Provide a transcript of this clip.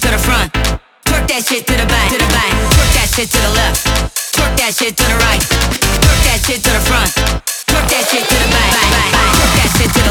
to the front. Twerk that shit to the back, to the back. Twerk that shit to the left. Twerk that shit to the right. Twerk that shit to the front. Twerk that shit to the back.